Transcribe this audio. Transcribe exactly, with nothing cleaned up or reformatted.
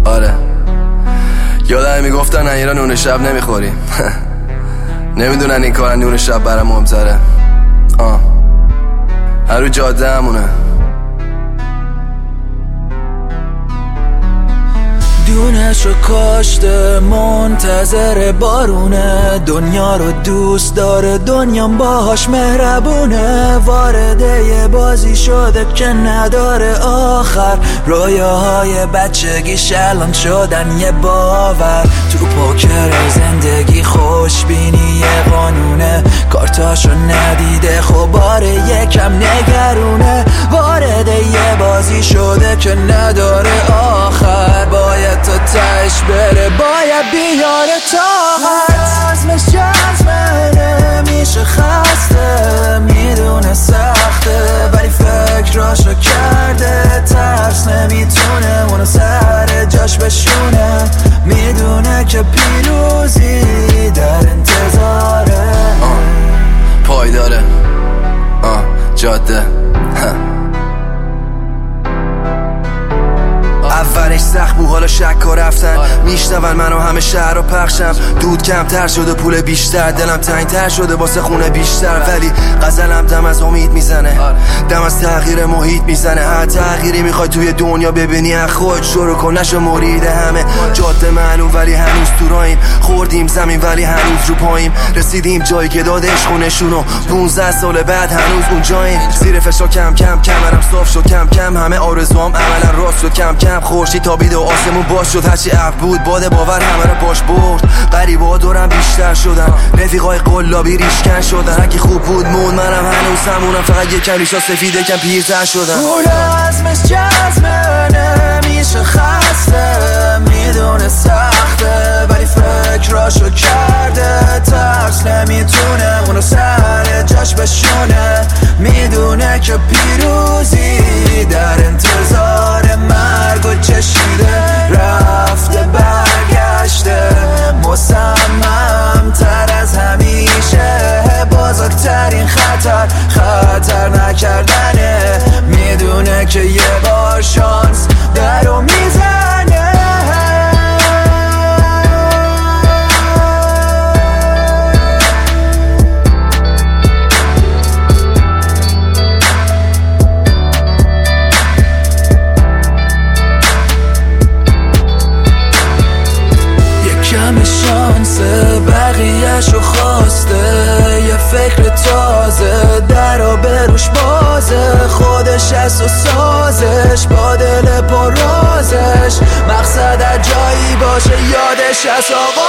آره یادم میگفتن ایران نون شب نمیخوریم نمیدونن این کار نون شب برام مهمتره. آه هر رو جاده همونه. دونشو کاشته منتظر بارونه، دنیا رو دوست داره دنیام باهاش مهربونه. وارد یه بازی شده که نداره آخر، رویاهای بچگیش الان شدن یه باور. تو پوکر زندگی خوشبینی یه قانونه، کارتاشو ندیده خب باره یکم نگرونه. وارد یه بازی شده که نداره آخر، باید تا تش بره باید بیاره طاقت. عزمش جزمه نمیشه خسته، میدونه سخته ولی فکراشو کرده. ترس نمیتونه اونو سر جاش بشونه، میدونه که پیروزی در انتظاره. آه پایداره آه جاده اولش سخت بود حالا شک ها رفتن، میشنون منو همه شهر رو پخشم. دود کمتر شده پول بیشتر، دلم تنگتر شده واسه خونه بیشتر. ولی غزلم دم از امید میزنه، دم از تغییر محیط میزنه. هر تغییری میخوای توی دنیا ببینی از خود شروع کن، نشو مرید همه. جاده معلوم ولی هنوز تو راهیم، خوردیم زمین ولی هنوز رو پاییم. رسیدیم جایی که داد عشق و نشونو، پونزده سال بعد هنوز اونجاییم. زیر فشار کم کم کمرم صاف شد، کم کم همه آرزوام عملا راست شد. کم کم خورشید تابید و آسمون باز شد، هرچی عقل بود باد باور همه رو باش برد. غریبا دورم بیشتر شدن، رفیقای قلابی ریشکن شدن. هرکی خوب بود مون منم هنوز همونم، فقط یکم ریشا سفید یکم پیرتر شدن. اون عزمش جزمه نمیشه خسته، میدونه سخته ولی فکراشو کرده. ترس نمیتونه اونو سر جاش بشونه، میدونه که پیروزی در انتظار. مرگو چشیده رفته برگشته، مصمم تر از همیشه. بزرگترین خطر خطر نکردنه، میدونه که یه بار شانس درو میزنه. کم شانس بقیه‌شو خواسته، یه فکر تازه در و بروش بازه. خودش از و سازش با دل پر رازش، مقصد جایی باشه یادش از آقا